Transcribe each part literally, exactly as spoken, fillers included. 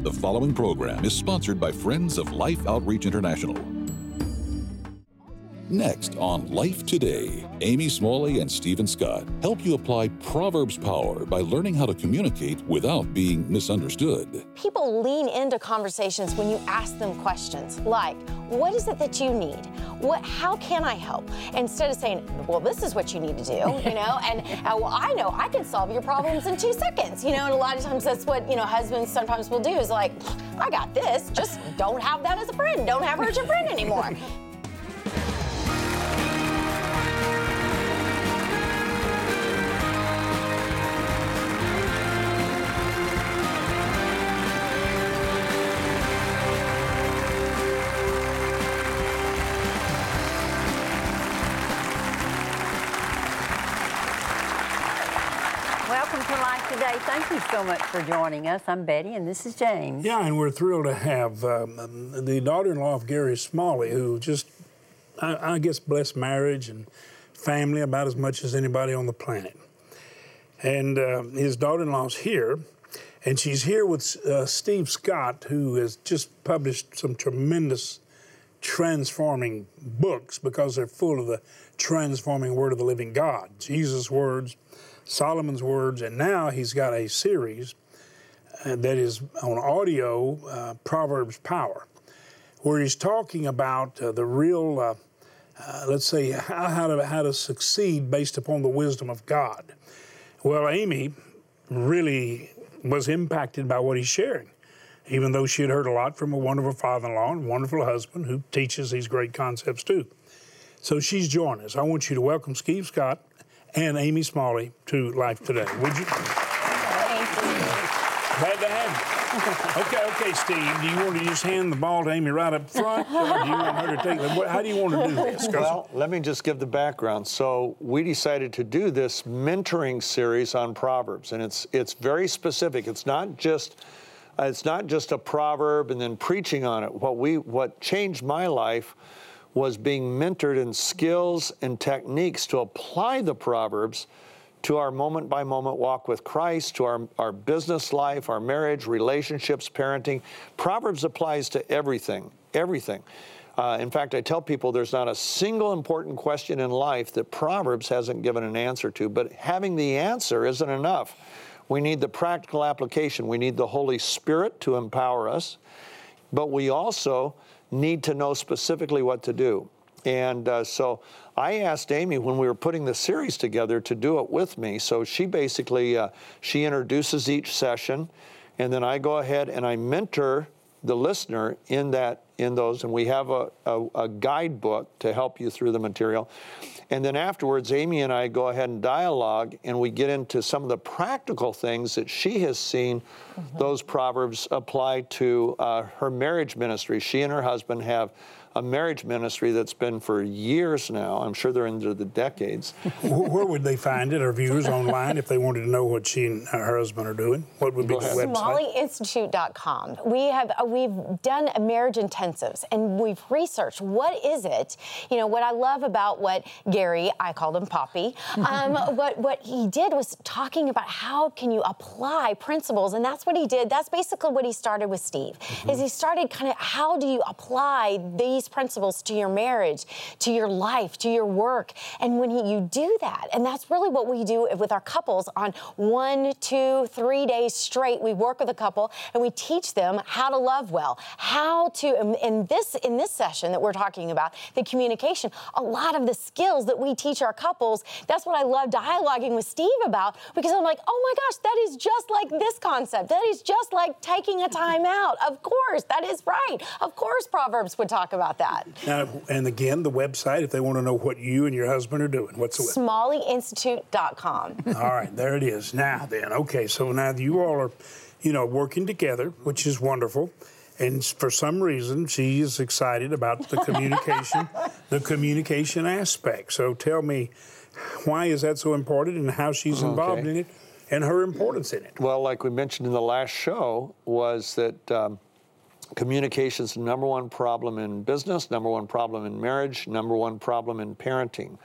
The following program is sponsored by Friends of Life Outreach International. Next on Life Today, Amy Smalley and Stephen Scott help you apply Proverbs power by learning how to communicate without being misunderstood. People lean into conversations when you ask them questions like, what is it that you need? What, how can I help? Instead of saying, well, this is what you need to do, you know, and uh, well, I know I can solve your problems in two seconds, you know, and a lot of times that's what, you know, husbands sometimes will do is like, I got this, just don't have that as a friend, don't have her as your friend anymore. Welcome to Life Today. Thank you so much for joining us. I'm Betty, and this is James. Yeah, and we're thrilled to have um, the daughter-in-law of Gary Smalley, who just, I, I guess, blessed marriage and family about as much as anybody on the planet. And uh, his daughter-in-law's here, and she's here with uh, Steve Scott, who has just published some tremendous transforming books because they're full of the transforming Word of the living God, Jesus' words, Solomon's words, and now he's got a series uh, that is on audio, uh, Proverbs Power, where he's talking about uh, the real, uh, uh, let's say, how, how, to, how to succeed based upon the wisdom of God. Well, Amy really was impacted by what he's sharing, even though she had heard a lot from a wonderful father-in-law and wonderful husband who teaches these great concepts too. So she's joined us. I want you to welcome Steve Scott and Amy Smalley to Life Today. Would you? Thank you. Glad to have you. Okay, okay, Steve. Do you want to just hand the ball to Amy right up front, or do you want her to take it? How do you want to do this? Well, let me just give the background. So we decided to do this mentoring series on Proverbs, and it's it's very specific. It's not just uh, it's not just a proverb and then preaching on it. What we what changed my life was being mentored in skills and techniques to apply the Proverbs to our moment-by-moment walk with Christ, to our, our business life, our marriage, relationships, parenting. Proverbs applies to everything, everything. Uh, in fact, I tell people there's not a single important question in life that Proverbs hasn't given an answer to, but having the answer isn't enough. We need the practical application. We need the Holy Spirit to empower us, but we also need to know specifically what to do. And uh, so I asked Amy when we were putting the series together to do it with me. So she basically, uh, she introduces each session, and then I go ahead and I mentor the listener in that, in those, and we have a, a, a guidebook to help you through the material. And then afterwards, Amy and I go ahead and dialogue, and we get into some of the practical things that she has seen mm-hmm. those Proverbs apply to uh, her marriage ministry. She and her husband have a marriage ministry that's been for years now. I'm sure they're into the decades. Where would they find it, our viewers online, if they wanted to know what she and her husband are doing? What would be the website? Smalley Institute dot com. We have uh, we've done a marriage intensives, and we've researched what is it. You know, what I love about what Gary, I called him Poppy, um, what what he did was talking about how can you apply principles, and that's what he did. That's basically what he started with Steve. Mm-hmm. Is he started kind of how do you apply these principles to your marriage, to your life, to your work. And when he, you do that, and that's really what we do with our couples on one, two, three days straight, we work with a couple and we teach them how to love well, how to, in this, in this session that we're talking about, the communication, a lot of the skills that we teach our couples, that's what I love dialoguing with Steve about, because I'm like, oh my gosh, that is just like this concept. That is just like taking a time out. Of course, that is right. Of course, Proverbs would talk about that. Now, and again, the website, if they want to know what you and your husband are doing, what's the website? Smalley Institute dot com. All right, there it is. Now then, okay, so now you all are, you know, working together, which is wonderful. And for some reason, she is excited about the communication, the communication aspect. So tell me, why is that so important and how she's involved okay. in it and her importance in it? Well, like we mentioned in the last show, was that um, communication is the number one problem in business, number one problem in marriage, number one problem in parenting.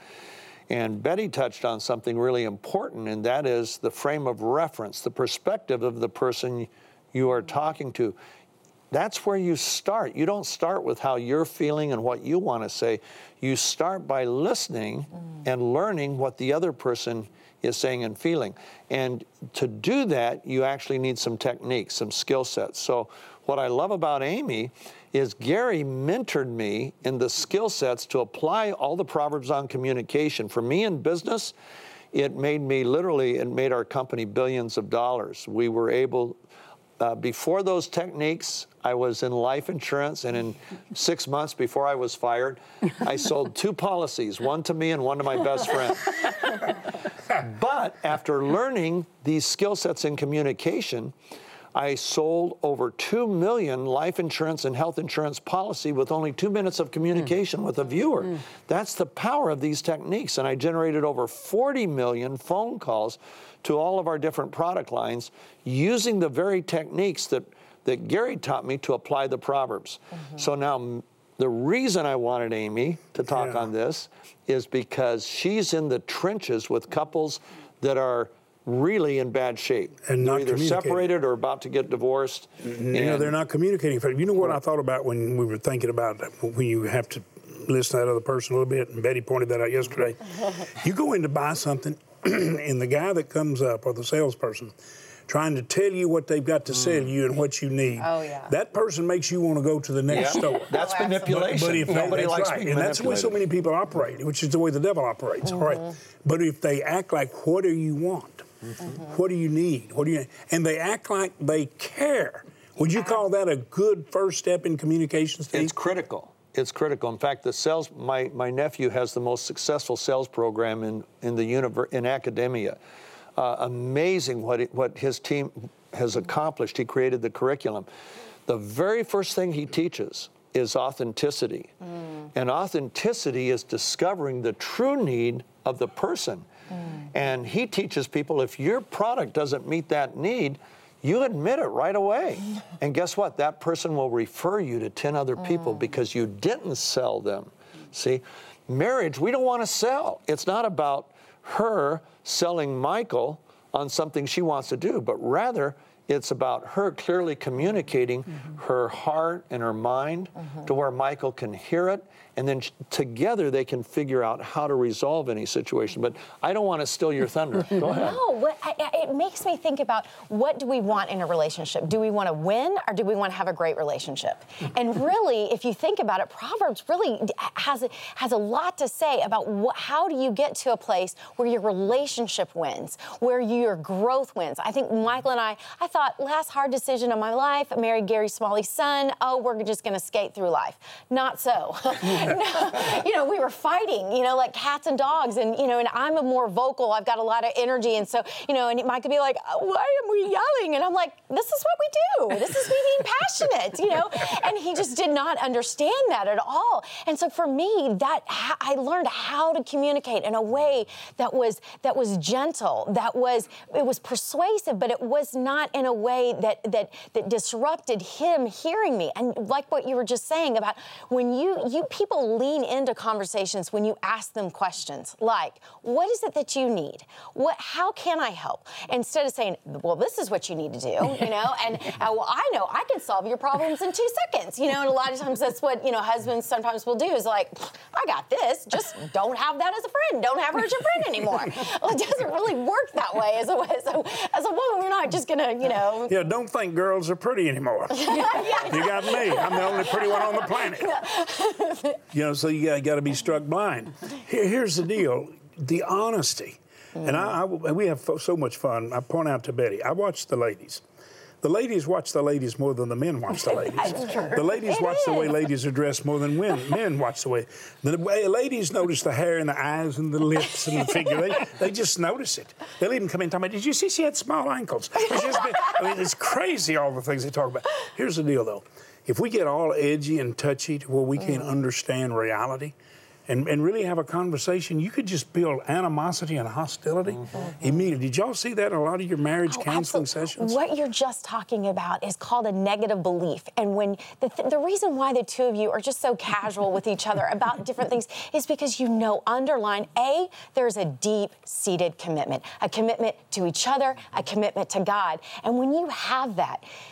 And Betty touched on something really important, and that is the frame of reference, the perspective of the person you are talking to. That's where you start. You don't start with how you're feeling and what you want to say. You start by listening mm. and learning what the other person is saying and feeling. And to do that, you actually need some techniques, some skill sets. So what I love about Amy is Gary mentored me in the skill sets to apply all the Proverbs on communication. For me in business, it made me literally, it made our company billions of dollars. We were able, uh, before those techniques, I was in life insurance, and in six months before I was fired, I sold two policies, one to me and one to my best friend. But after learning these skill sets in communication, I sold over two million life insurance and health insurance policy with only two minutes of communication mm. with a viewer. Mm. That's the power of these techniques. And I generated over forty million phone calls to all of our different product lines using the very techniques that, that Gary taught me to apply the Proverbs. Mm-hmm. So now the reason I wanted Amy to talk yeah. on this is because she's in the trenches with couples that are really in bad shape. And they're not either separated or about to get divorced. You know, they're not communicating. You know what I thought about when we were thinking about when you have to listen to that other person a little bit, and Betty pointed that out yesterday. You go in to buy something, and the guy that comes up, or the salesperson, trying to tell you what they've got to mm. sell you and what you need. Oh, yeah. That person makes you want to go to the next yeah. store. That's oh, manipulation. But, but if they, Nobody that's likes right. being And that's the way so many people operate, which is the way the devil operates. Mm-hmm. All right. But if they act like, what do you want? Mm-hmm. What do you need? What do you? And they act like they care. Would you call that a good first step in communication, Steve? It's critical. It's critical. In fact, the sales. My, my nephew has the most successful sales program in in the universe in academia. Uh, amazing what it, what his team has accomplished. He created the curriculum. The very first thing he teaches is authenticity, mm. and authenticity is discovering the true need of the person. Mm. And he teaches people, if your product doesn't meet that need, you admit it right away. And guess what? That person will refer you to ten other people mm. because you didn't sell them. See, marriage, we don't want to sell. It's not about her selling Michael on something she wants to do, but rather it's about her clearly communicating mm-hmm. her heart and her mind mm-hmm. to where Michael can hear it, and then together they can figure out how to resolve any situation. But I don't want to steal your thunder. Go ahead. No, what, I, it makes me think about, what do we want in a relationship? Do we want to win, or do we want to have a great relationship? And really, if you think about it, Proverbs really has a, has a lot to say about what, how do you get to a place where your relationship wins, where your growth wins. I think Michael and I, I thought, last hard decision of my life, I married Gary Smalley's son. Oh, we're just going to skate through life. Not so. No, you know, we were fighting, you know, like cats and dogs, and, you know, and I'm a more vocal, I've got a lot of energy, and so, you know, and Mike could be like, oh, why am we yelling? And I'm like, this is what we do. This is me being passionate, you know, and he just did not understand that at all. And so for me, that I learned how to communicate in a way that was, that was gentle, that was, it was persuasive, but it was not in a way that, that, that disrupted him hearing me. And like what you were just saying about when you, you people lean into conversations when you ask them questions like, what is it that you need? What, how can I help? Instead of saying, well, this is what you need to do, you know, and uh, well, I know I can solve your problems in two seconds, you know, and a lot of times that's what, you know, husbands sometimes will do is like, I got this, just don't have that as a friend, don't have her as your friend anymore. Well, it doesn't really work that way as a, as a, as a woman. We're not just gonna, you know. Yeah, don't think girls are pretty anymore. Yeah, you got me. I'm the only pretty one on the planet. You know, so you got to be struck blind. Here, here's the deal: the honesty. Mm. And I, I, we have so much fun. I point out to Betty, I watch the ladies. The ladies watch the ladies more than the men watch the ladies. The ladies it watch is. the way ladies are dressed more than men, men watch the way. The way ladies notice the hair and the eyes and the lips and the figure. They, they just notice it. They'll even come in and talk about, did you see she had small ankles? I mean, it's crazy all the things they talk about. Here's the deal, though. If we get all edgy and touchy to where we can't mm. understand reality, And, and really have a conversation, you could just build animosity and hostility mm-hmm. immediately. Did y'all see that in a lot of your marriage oh, counseling absolutely. sessions? What you're just talking about is called a negative belief. And when the, th- the reason why the two of you are just so casual with each other about different things is because you know, underline, A, there's a deep-seated commitment, a commitment to each other, a commitment to God. And when you have that,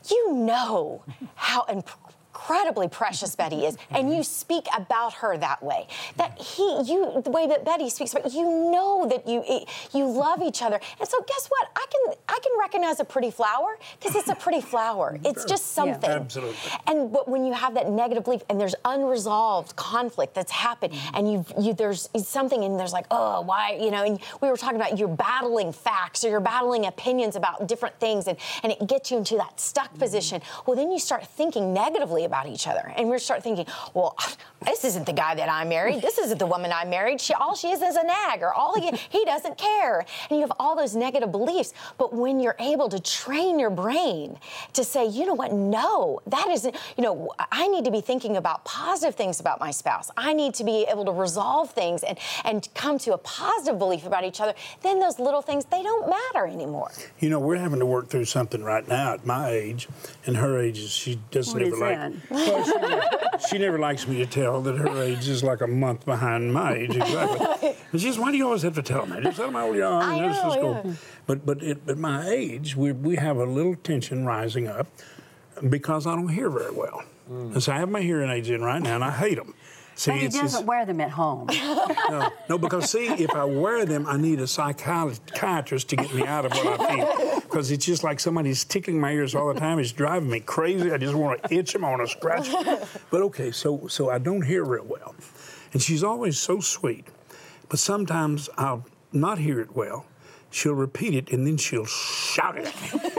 you know how incredibly precious Betty is, and you speak about her that way. That he, you, the way that Betty speaks about, you know that you you love each other. And so, guess what? I can I can recognize a pretty flower because it's a pretty flower. It's just something. Yeah, absolutely. And but when you have that negative belief and there's unresolved conflict that's happened, mm-hmm. and you you there's something and there's like, oh, why, you know? And we were talking about you're battling facts or you're battling opinions about different things, and and it gets you into that stuck mm-hmm. position. Well, then you start thinking negatively about each other, and we start thinking, well, this isn't the guy that I married. This isn't the woman I married. She, all she is is a nag, or all he, he doesn't care. And you have all those negative beliefs. But when you're able to train your brain to say, you know what, no, that isn't, you know, I need to be thinking about positive things about my spouse. I need to be able to resolve things and, and come to a positive belief about each other. Then those little things, they don't matter anymore. You know, we're having to work through something right now at my age, and her age is, she doesn't What ever is like, that? well, she, never, she never likes me to tell that her age is like a month behind my age, exactly. And she says, why do you always have to tell me? Just tell me how old you are. I and let's know, just go. yeah. But but at, at my age, we we have a little tension rising up because I don't hear very well. Mm. And so I have my hearing aids in right now, and I hate them. See, But he it's doesn't just- wear them at home. no, no, because see, if I wear them, I need a psychiatrist to get me out of what I feel. Because it's just like somebody's tickling my ears all the time. It's driving me crazy. I just want to itch them. I want to scratch them. But okay, so so I don't hear real well. And she's always so sweet. But sometimes I'll not hear it well. She'll repeat it, and then she'll shout it at me.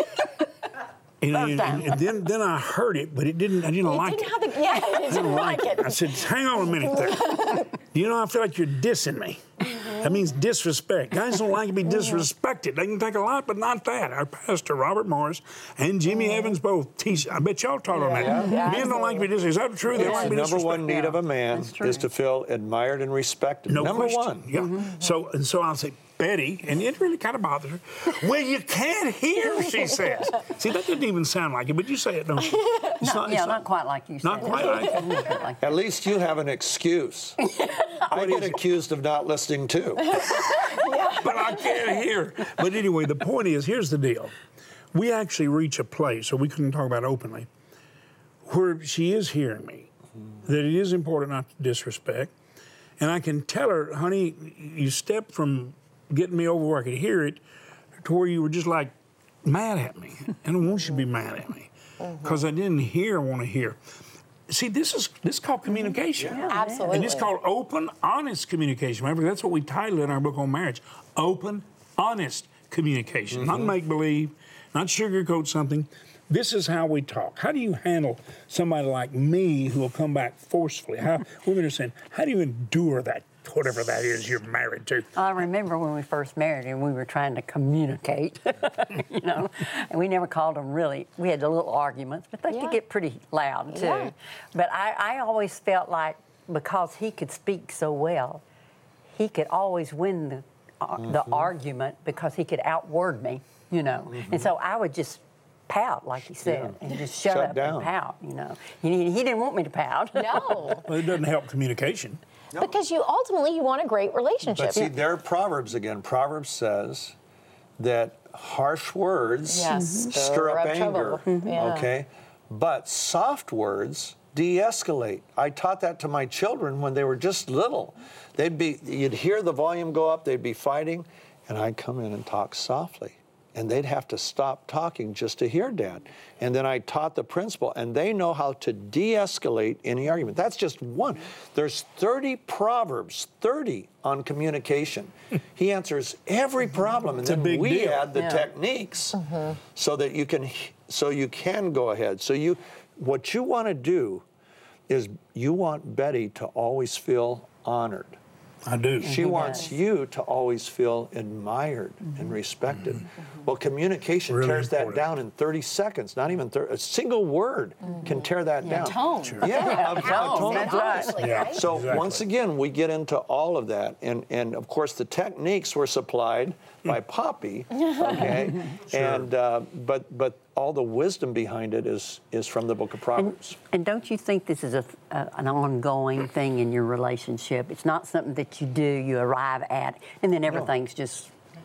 And, and, and, and then, then I heard it, but it didn't. I didn't It like didn't it. have the, yeah, it I didn't didn't like like it. I said, hang on a minute there. You know, I feel like you're dissing me. That means disrespect. Guys don't like to be disrespected. They can take a lot, but not that. Our pastor, Robert Morris, and Jimmy mm. Evans both teach. I bet y'all taught on that. Yeah, yeah, Men don't like to be disrespected. Is that true? They It's want to the be number one disrespected. need of a man That's true. is to feel admired and respected. No number question. one. Yeah. Mm-hmm. So and so I'll say, Betty, and it really kind of bothers her. Well, you can't hear, she says. See, that didn't even sound like it, but you say it, don't you? It's No, it's yeah, not quite like you said. Not quite like it. Not like At least you have an excuse. I get accused of not listening too. But I can't hear. But anyway, the point is, here's the deal. We actually reach a place, so we couldn't talk about it openly, where she is hearing me, that it is important not to disrespect. And I can tell her, honey, you stepped from getting me over where I could hear it to where you were just like mad at me. I don't want you to be mad at me because I didn't hear I want to hear. See, this is this is called communication. Yeah, absolutely. And it's called open, honest communication. Remember, that's what we titled in our book on marriage. Open, honest communication. Mm-hmm. Not make-believe, not sugarcoat something. This is how we talk. How do you handle somebody like me who will come back forcefully? How, women are saying, how do you endure that, whatever that is you're married to? I remember when we first married and we were trying to communicate, you know, and we never called them really. We had the little arguments, but they Yeah. could get pretty loud too. Yeah. But I, I always felt like because he could speak so well, he could always win the uh, mm-hmm. the argument because he could outword me, you know. Mm-hmm. And so I would just pout, like he said, Yeah. and just shut, Shut up down. and pout, you know. He, he didn't want me to pout. No. Well, it doesn't help communication. Because you ultimately you want a great relationship. But see, there are Proverbs again. Proverbs says that harsh words Yes. Mhm. stir up Stir up anger. trouble. Yeah. Okay, but soft words de-escalate. I taught that to my children when they were just little. They'd be, you'd hear the volume go up. They'd be fighting, and I'd come in and talk softly. And they'd have to stop talking just to hear Dad. And then I taught the principle, and they know how to de-escalate any argument. That's just one. There's thirty Proverbs, thirty on communication. He answers every problem, and a then big we deal. add the Yeah. techniques so that you can, so you can go ahead. So you, what you want to do is you want Betty to always feel honored. I do. She wants does. you to always feel admired and respected. Well, communication Really tears that important. down in thirty seconds, not even thirty. A single word can tear that down. Tone. Yeah, a- a Tone, tone. that's right. Honestly, Yeah. right? So Exactly. once again, we get into all of that, and and of course the techniques were supplied by Poppy, okay, and uh, but but all the wisdom behind it is is from the Book of Proverbs. And don't you think this is a, a, an ongoing thing in your relationship? It's not something that you do, you arrive at, and then everything's just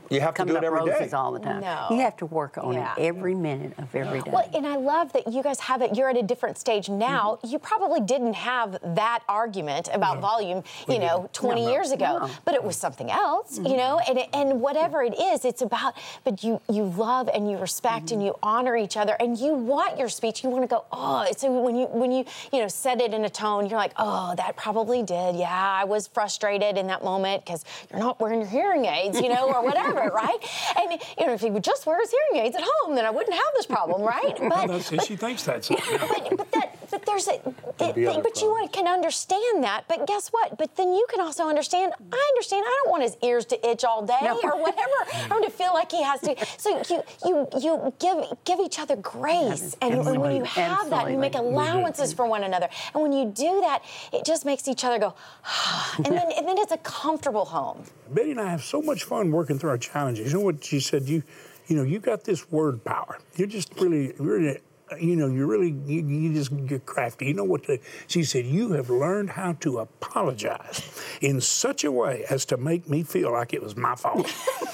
You have to coming do it up every day. roses all the time. No. You have to work on Yeah. it every minute of every day. Well, and I love that you guys have it. You're at a different stage now. Mm-hmm. You probably didn't have that argument about no. volume, you know, twenty no, years ago, no. but it was something else, mm-hmm. you know. And and whatever it is, it's about. But you you love and you respect mm-hmm. and you honor each other, and you want your speech. You want to go, oh. So when you when you you know said it in a tone, you're like, oh, that probably did. Yeah, I was frustrated in that moment because you're not wearing your hearing aids, you know, or whatever, right? And you know, if he would just wear his hearing aids at home, then I wouldn't have this problem, right? But, well, but she thinks that's it. But, but that, but there's a, the, the, but you can understand that. But guess what? But then you can also understand. I understand. I don't want his ears to itch all day no. or whatever. I don't to feel like he has to. So you you you give give each other grace, and, and when you have Absolutely. that, you make allowances for one another. And when you do that, it just makes each other go, ah, and then and then it's a comfortable home. Betty and I have so much fun working through our challenges. You know what she said? You, you know, you got this word power. You're just really, really, you know, you're really, you, you just get crafty. You know what? The, she said, you have learned how to apologize in such a way as to make me feel like it was my fault.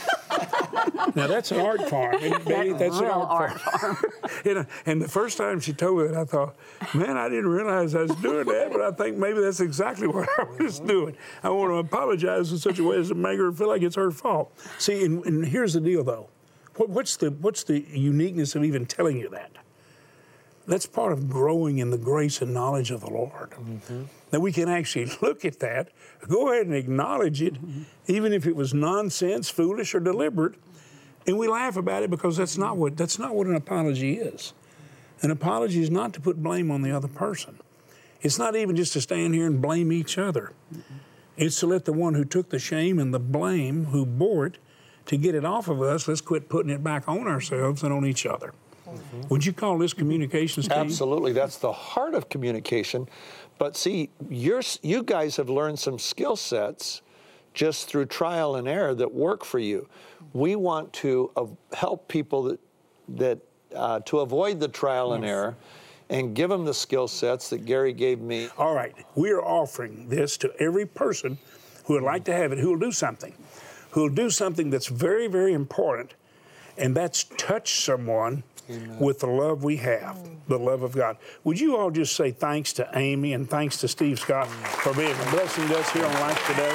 Now that's an art form, isn't Betty? That's an art, art form. you know, and the first time she told me that, I thought, man, I didn't realize I was doing that, but I think maybe that's exactly what I was doing. I want to apologize in such a way as to make her feel like it's her fault. See, and, and here's the deal, though. What, what's the what's the uniqueness of even telling you that? That's part of growing in the grace and knowledge of the Lord. Mm-hmm. That we can actually look at that, go ahead and acknowledge it, mm-hmm. even if it was nonsense, foolish, or deliberate, and we laugh about it because that's not what that's not what an apology is. An apology is not to put blame on the other person. It's not even just to stand here and blame each other. Mm-hmm. It's to let the one who took the shame and the blame, who bore it, to get it off of us. Let's quit putting it back on ourselves and on each other. Mm-hmm. Would you call this communication, Steve? Absolutely. That's the heart of communication. But see, you're, you guys have learned some skill sets just through trial and error that work for you. We want to uh, help people that, that uh, to avoid the trial yes. and error and give them the skill sets that Gary gave me. All right. We are offering this to every person who would like to have it, who will do something, who will do something that's very, very important, and that's touch someone Amen. With the love we have, the love of God. Would you all just say thanks to Amy and thanks to Steve Scott for being blessing us here on Life Today?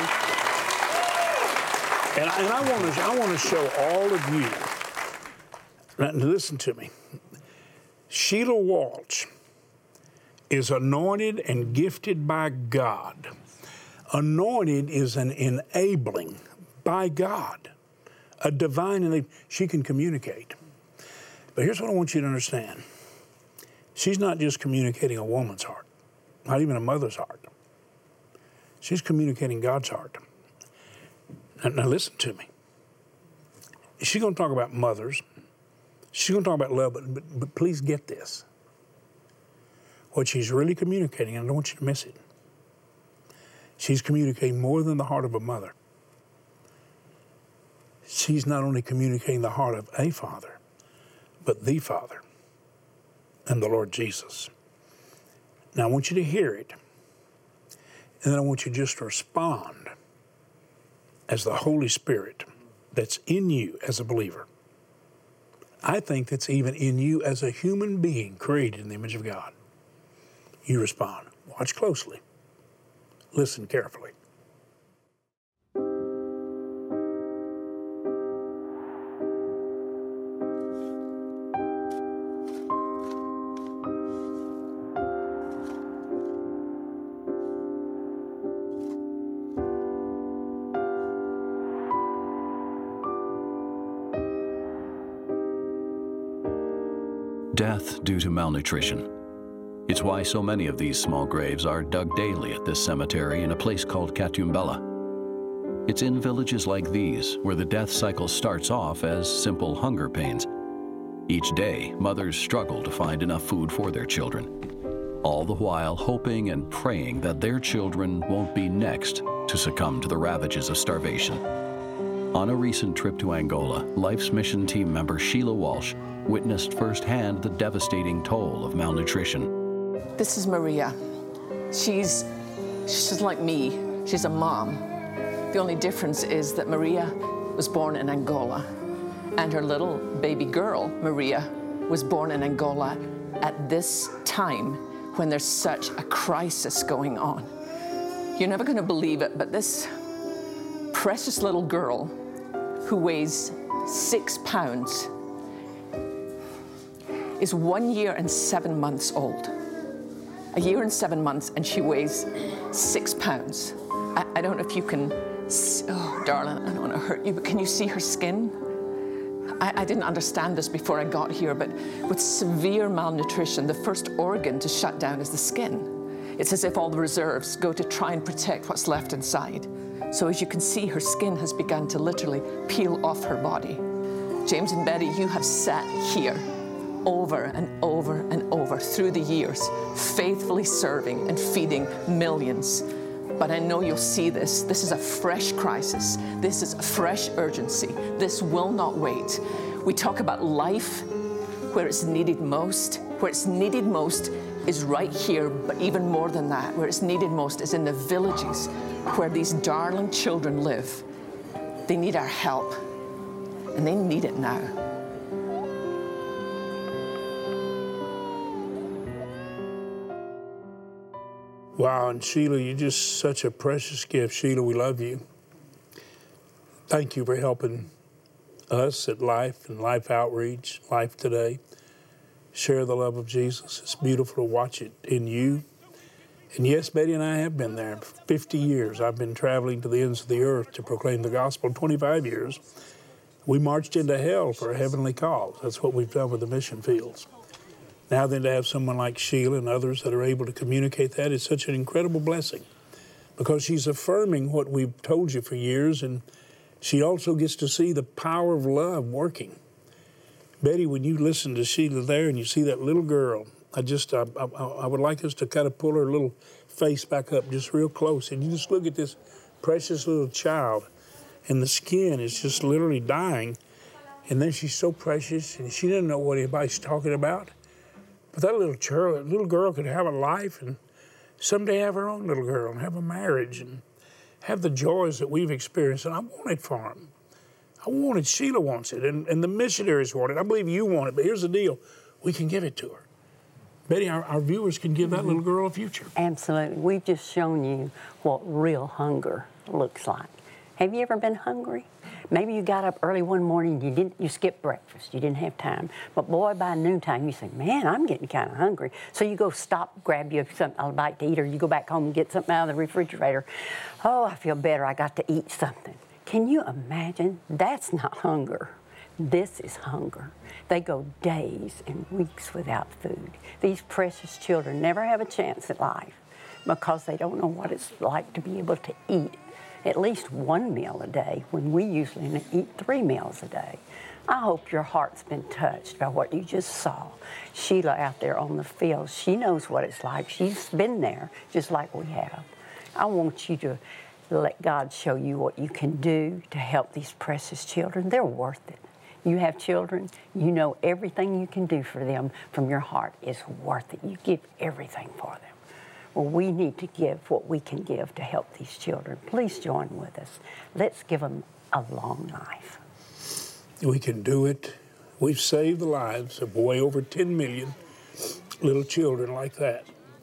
And, and I want to I want to show all of you, now, listen to me, Sheila Walsh is anointed and gifted by God. Anointed is an enabling by God, a divine enabling. She can communicate. But here's what I want you to understand. She's not just communicating a woman's heart, not even a mother's heart. She's communicating God's heart. Now, now listen to me. She's going to talk about mothers. She's going to talk about love, but, but, but please get this. What she's really communicating, and I don't want you to miss it, she's communicating more than the heart of a mother. She's not only communicating the heart of a father, but the Father and the Lord Jesus. Now, I want you to hear it, and then I want you just to respond as the Holy Spirit that's in you as a believer. I think that's even in you as a human being created in the image of God. You respond. Watch closely. Listen carefully. Death due to malnutrition. It's why so many of these small graves are dug daily at this cemetery in a place called Katumbela. It's in villages like these where the death cycle starts off as simple hunger pains. Each day, mothers struggle to find enough food for their children, all the while hoping and praying that their children won't be next to succumb to the ravages of starvation. On a recent trip to Angola, Life's Mission team member Sheila Walsh witnessed firsthand the devastating toll of malnutrition. This is Maria. She's, she's like me. She's a mom. The only difference is that Maria was born in Angola, and her little baby girl, Maria, was born in Angola at this time when there's such a crisis going on. You're never going to believe it, but this precious little girl who weighs six pounds is one year and seven months old. A year and seven months, and she weighs six pounds. I, I don't know if you can, oh, darling, I don't want to hurt you, but can you see her skin? I, I didn't understand this before I got here, but with severe malnutrition, the first organ to shut down is the skin. It's as if all the reserves go to try and protect what's left inside. So as you can see, her skin has begun to literally peel off her body. James and Betty, you have sat here over and over and over through the years, faithfully serving and feeding millions. But I know you'll see this. This is a fresh crisis. This is a fresh urgency. This will not wait. We talk about life where it's needed most. Where it's needed most is right here, but even more than that, where it's needed most is in the villages where these darling children live. They need our help, and they need it now. Wow, and Sheila, you're just such a precious gift. Sheila, we love you. Thank you for helping us at Life and Life Outreach, Life Today, share the love of Jesus. It's beautiful to watch it in you. And yes, Betty and I have been there for fifty years. I've been traveling to the ends of the earth to proclaim the gospel. twenty-five years. We marched into hell for a heavenly cause. That's what we've done with the mission fields. Now then, to have someone like Sheila and others that are able to communicate that is such an incredible blessing, because she's affirming what we've told you for years, and she also gets to see the power of love working. Betty, when you listen to Sheila there and you see that little girl, I just, I, I, I would like us to kind of pull her little face back up just real close, and you just look at this precious little child, and the skin is just literally dying, and then she's so precious, and she doesn't know what anybody's talking about. But that little girl, little girl could have a life and someday have her own little girl and have a marriage and have the joys that we've experienced. And I want it for them. I want it. Sheila wants it. And, and the missionaries want it. I believe you want it. But here's the deal. We can give it to her. Betty, our, our viewers can give that little girl a future. Absolutely. We've just shown you what real hunger looks like. Have you ever been hungry? Maybe you got up early one morning, you didn't, you skipped breakfast, you didn't have time. But boy, by noontime, you say, man, I'm getting kind of hungry. So you go stop, grab you something, a bite to eat, or you go back home and get something out of the refrigerator. Oh, I feel better, I got to eat something. Can you imagine? That's not hunger. This is hunger. They go days and weeks without food. These precious children never have a chance at life because they don't know what it's like to be able to eat at least one meal a day when we usually eat three meals a day. I hope your heart's been touched by what you just saw. Sheila out there on the field, she knows what it's like. She's been there just like we have. I want you to let God show you what you can do to help these precious children. They're worth it. You have children, you know everything you can do for them from your heart is worth it. You give everything for them. Well, we need to give what we can give to help these children. Please join with us. Let's give them a long life. We can do it. We've saved the lives of way over ten million little children like that.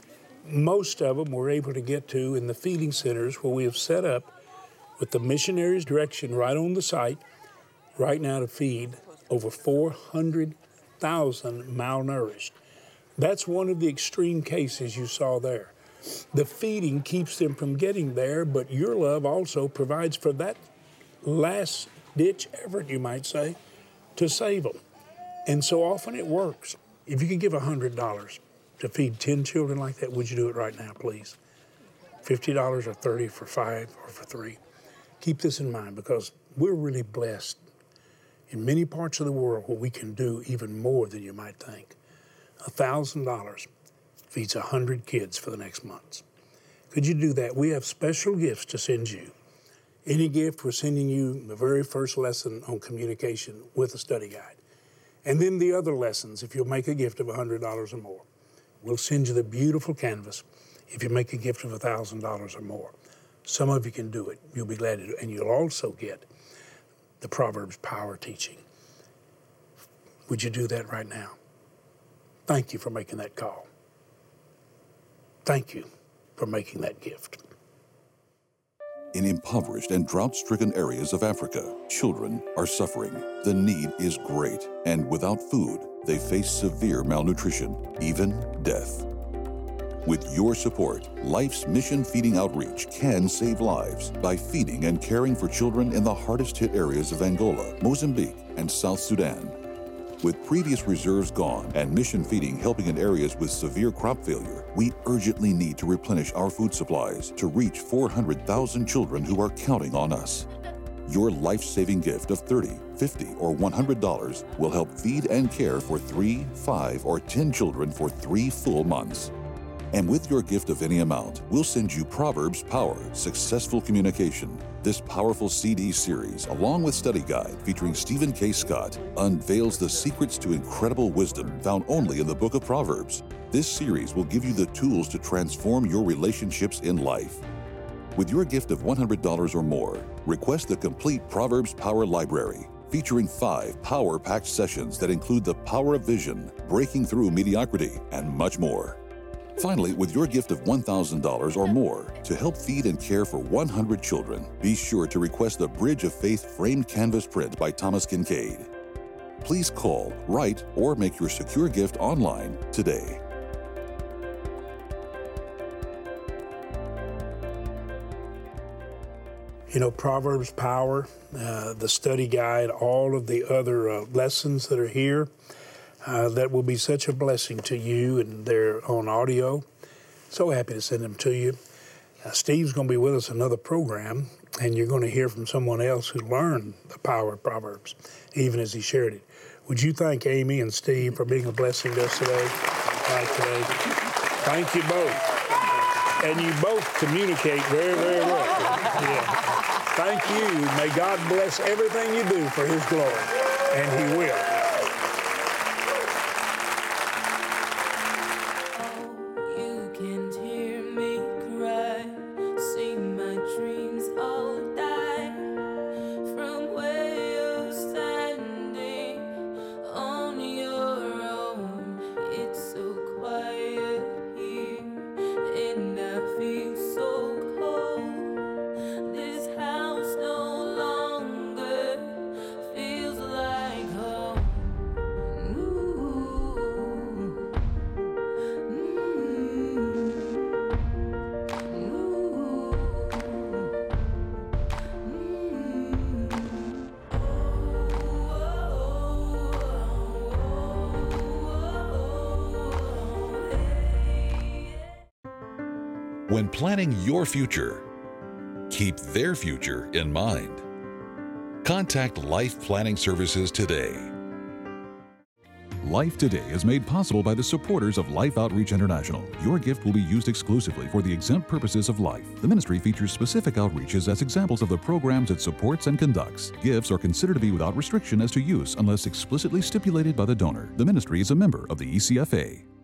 Most of them we're able to get to in the feeding centers where we have set up with the missionaries' direction right on the site right now to feed over four hundred thousand malnourished. That's one of the extreme cases you saw there. The feeding keeps them from getting there, but your love also provides for that last-ditch effort, you might say, to save them. And so often it works. If you could give one hundred dollars to feed ten children like that, would you do it right now, please? fifty dollars or thirty dollars for five or for three. Keep this in mind, because we're really blessed in many parts of the world where we can do even more than you might think. one thousand dollars feeds one hundred kids for the next months. Could you do that? We have special gifts to send you. Any gift, we're sending you the very first lesson on communication with a study guide. And then the other lessons, if you'll make a gift of one hundred dollars or more. We'll send you the beautiful canvas if you make a gift of one thousand dollars or more. Some of you can do it. You'll be glad to do it. And you'll also get the Proverbs Power teaching. Would you do that right now? Thank you for making that call. Thank you for making that gift. In impoverished and drought-stricken areas of Africa, children are suffering. The need is great, and without food, they face severe malnutrition, even death. With your support, Life's Mission Feeding Outreach can save lives by feeding and caring for children in the hardest-hit areas of Angola, Mozambique, and South Sudan. With previous reserves gone and mission feeding helping in areas with severe crop failure, we urgently need to replenish our food supplies to reach four hundred thousand children who are counting on us. Your life-saving gift of thirty dollars, fifty dollars, or one hundred dollars will help feed and care for three, five, or ten children for three full months. And with your gift of any amount, we'll send you Proverbs Power, Successful Communication. This powerful C D series, along with study guide featuring Stephen K. Scott, unveils the secrets to incredible wisdom found only in the book of Proverbs. This series will give you the tools to transform your relationships in life. With your gift of one hundred dollars or more, request the complete Proverbs Power Library, featuring five power-packed sessions that include the power of vision, breaking through mediocrity, and much more. Finally, with your gift of one thousand dollars or more to help feed and care for one hundred children, be sure to request the Bridge of Faith framed canvas print by Thomas Kincaid. Please call, write, or make your secure gift online today. You know, Proverbs Power, uh, the study guide, all of the other uh, lessons that are here, Uh, that will be such a blessing to you, and they're on audio. So happy to send them to you. Uh, Steve's going to be with us another program, and you're going to hear from someone else who learned the power of Proverbs, even as he shared it. Would you thank Amy and Steve for being a blessing to us today? Right today. Thank you both. And you both communicate very, very well. Yeah. Thank you. May God bless everything you do for his glory, and he will. When planning your future, keep their future in mind. Contact Life Planning Services today. Life Today is made possible by the supporters of Life Outreach International. Your gift will be used exclusively for the exempt purposes of life. The ministry features specific outreaches as examples of the programs it supports and conducts. Gifts are considered to be without restriction as to use unless explicitly stipulated by the donor. The ministry is a member of the E C F A.